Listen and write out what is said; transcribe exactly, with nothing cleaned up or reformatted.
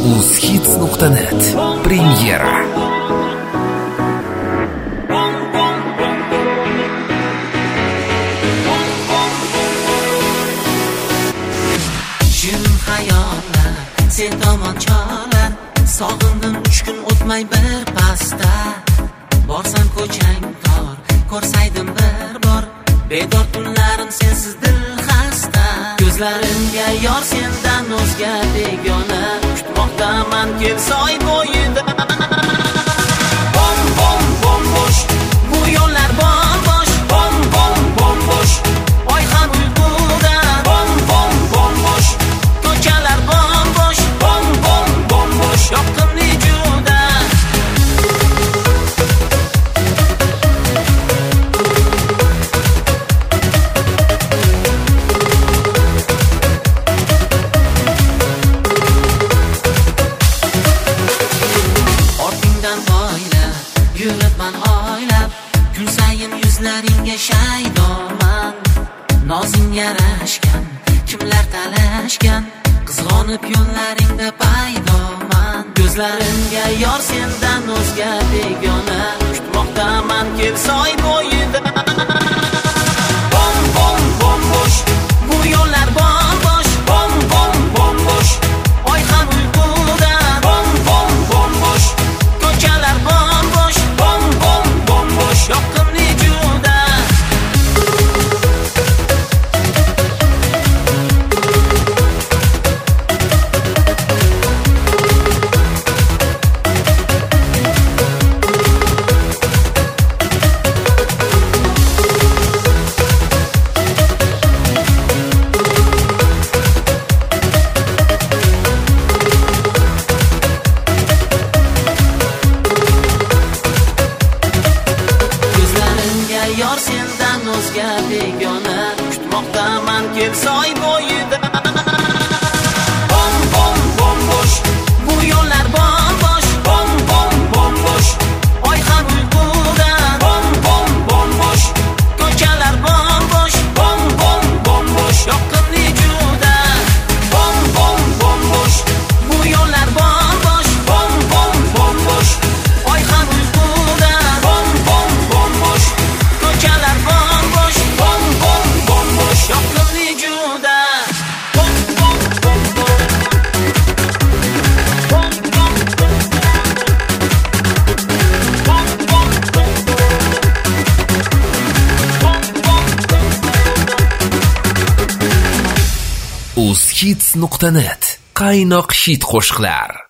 uzhits nuqta net Premyera. Shirin xayollar, sen tomon cholar, sog'indim uch kun o'tmay bir pasda. Borsam ko'chang tor, ko'rsaydim bir bor, bedor tunlarim sensiz dil xasta. Ko'zlarimga yor sendan o'zga begona, kutmoqdaman kel soy bo'yida. Bom bom bom bosh, bu yo'llar bombosh. Bom bom bom bosh, oy ham uyquda. Bom bom bom bosh, ko'chalar bombosh. Bom bom bom bosh, yoqimli juda. Yuribman oylab, kun sayin yuzlaringga shaydoman. Nozing yarashgan, kimlar talashgan, qizg'onib yo'llaringda paydoman. Ko'zlarimga yor sendan o'zga begona, kutmoqdaman kel soy bo'yida. Bom bom bom bosh, bu yo'llar bombosh. Bom bom bom bosh, oy ham uyquda. Bom bom bom bosh, ko'chalar bombosh. Bom bom bom bosh, yoqimli juda. Yor sendan o'zga begona, kutmoqdaman kel soy bo'yida. Bom bom bom bosh, bu yo'llar bombosh. Bom bom bom bosh, oy ham uyquda. Bom bom bom bosh, ko'chalar bombosh. Bom bom bom bosh, yoqimli juda. Bom bom bom bosh, bu yo'llar bombosh. Bom bom bom bosh, oy ham uyquda. Bom bom bom bosh, ko'chalar bombosh. Bom bom bom bosh, yoqimli juda. Bom bom bom bom. Bom bom bom. Bom bom bom. Bom bom bom. uzhits nuqta net qaynoq hit qo'shiqlar.